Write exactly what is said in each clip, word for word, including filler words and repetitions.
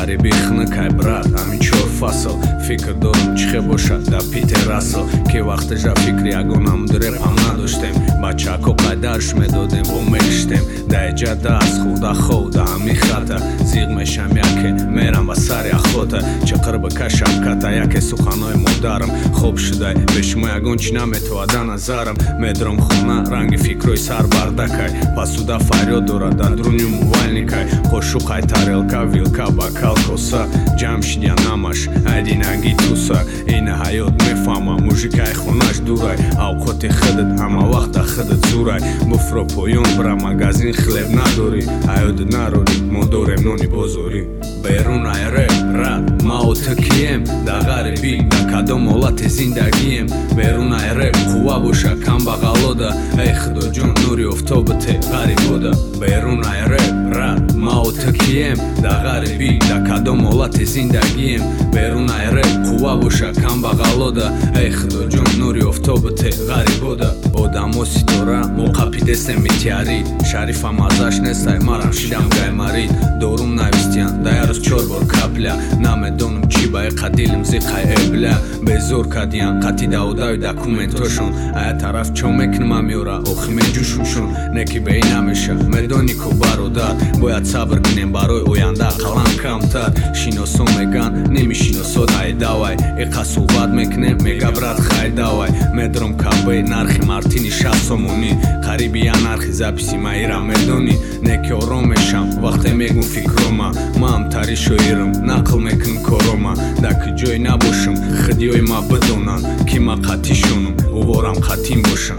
ღარიბი ხნქაი ბრატ ამინ ჩორ ფასო فکر دارم چه باشد در پیت رسا که وقت جا فکری اگونم درقم نداشتم بچه اکو قدرش میدادم و میشتم در جده از خود خود همی خطا زیغ میشم یکی میرم و سری اخوتا چقر بکشم کتا یکی سخنای مادرم خوب شده بشمو اگون چی نمیتواده نظرم میدرم خونه رنگ فکروی سر بردکای پسوده فریاد دارد در درونی موالنیکای خوشوقای تاریلکا ویلکا بکال کوسا جمشید یا نماش ایدین Туса и на хайот мефама мужикай хонаш дурай авқоти хидат ҳама вақта хидат зурай буфро поён бра магазин хлеб надори ҳаёт нарори мо дорем нони бозори берун айре рад мао такием да ғарибӣ да кадом ҳолати зиндагием берун айре қувва боша камбағалода эй худоҷон нури офтобате ғарибода берун айре рад мао такием да ғарибӣ да кадом ҳолати зиндагием берун айре қувва боша камбағалода эй худоҷон нури офтобате ғарибода одамо ситора мо қапидесем митиарӣ шарифам азаш нестай марам шидам гаймарид дорум навистиян да ярӯз чор бор капля намедонам чӣ ба иқа дилим зиқай эбля безор кадиян қатӣ даодави документошон ая тараф чо мекунма меора охи меҷӯшушон неки беи намеша медони ку бародар бояд сабр кунем барои оянда қалам камтар шиносон меган немишиносод ай давай иқа суҳбат мекунем мега брат хай давай медром кабе нархи мартини шаст сомонӣ қариби я нархи записи маира медонӣ неки ором мешам вақте мегум фикрома маам тари шоирам нақл мекунам корома да ки ҷой набошам хидиёи ма бидонанд ки ма қатишонам уворам қатин бошам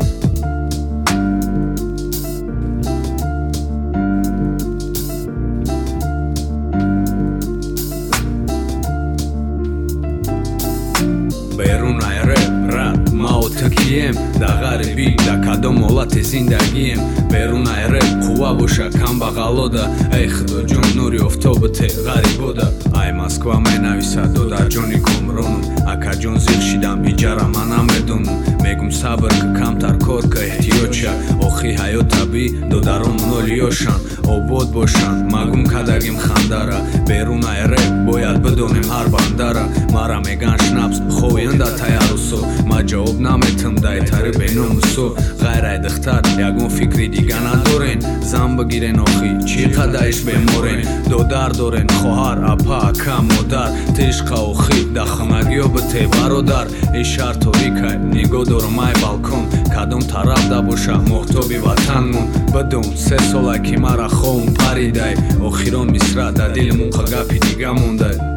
берун айре рад мао такием да ғарибӣ да кадом ҳолати зиндагием берун айре қувва боша камбағалода эй худоҷон нури офтобате ғарибода ай москва менависад додар ҷони комронум акаҷон зиқ шидам иҷара ма намедонам мегум сабр ки камтар кор ка эҳтиёҷа охи ҳаёт табӣ додарон нолиёшанд обод бошанд магум кадагим хандара берун айре бояд бидонем ҳар бандара мара меган шнапс хоинда таярусо ма ҷавоб наметам дай тари беномусо ғайрай духтар ягон фикри дига надорен зан бигирен охи чӣ қадаиш беморен додар дорен хоҳар апа ака модар тишқа охи да хонагиё бите бародар и шаҳр торикай нигоҳ дорам ай балкон кадом тараф да боша моҳтоби ватанмон бидон се сола ки мара хоҳум паридай охирон мисра да дилмон қа гапи дига мондай